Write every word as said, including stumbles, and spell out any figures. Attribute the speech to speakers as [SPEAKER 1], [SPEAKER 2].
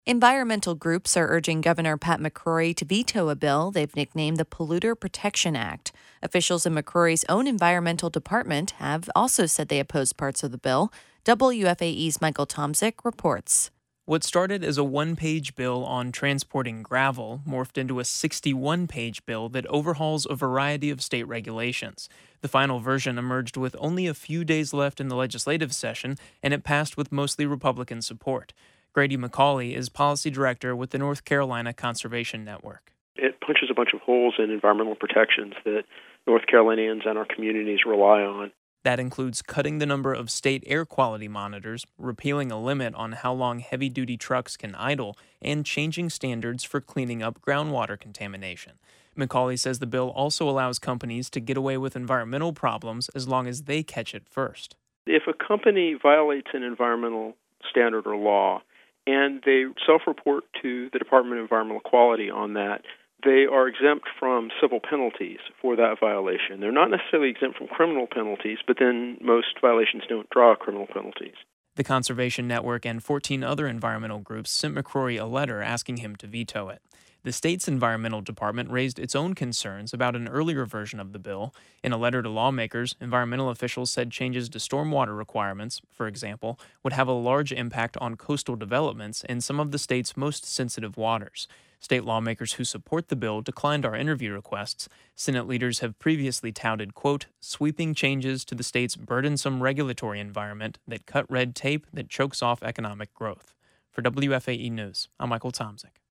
[SPEAKER 1] Environmental groups are urging Governor Pat McCrory to veto a bill they've nicknamed the Polluter Protection Act. Officials in McCrory's own environmental department have also said they oppose parts of the bill. W F A E's Michael Tomzik reports.
[SPEAKER 2] What started as a one-page bill on transporting gravel morphed into a sixty-one-page bill that overhauls a variety of state regulations. The final version emerged with only a few days left in the legislative session, and it passed with mostly Republican support. Grady McCauley is policy director with the North Carolina Conservation Network.
[SPEAKER 3] It punches a bunch of holes in environmental protections that North Carolinians and our communities rely on.
[SPEAKER 2] That includes cutting the number of state air quality monitors, repealing a limit on how long heavy-duty trucks can idle, and changing standards for cleaning up groundwater contamination. McCauley says the bill also allows companies to get away with environmental problems as long as they catch it first.
[SPEAKER 3] If a company violates an environmental standard or law, and they self-report to the Department of Environmental Quality on that, they are exempt from civil penalties for that violation. They're not necessarily exempt from criminal penalties, but then most violations don't draw criminal penalties.
[SPEAKER 2] The Conservation Network and fourteen other environmental groups sent McCrory a letter asking him to veto it. The state's environmental department raised its own concerns about an earlier version of the bill. In a letter to lawmakers, environmental officials said changes to stormwater requirements, for example, would have a large impact on coastal developments in some of the state's most sensitive waters. State lawmakers who support the bill declined our interview requests. Senate leaders have previously touted, quote, sweeping changes to the state's burdensome regulatory environment that cut red tape that chokes off economic growth. For W F A E News, I'm Michael Tomzik.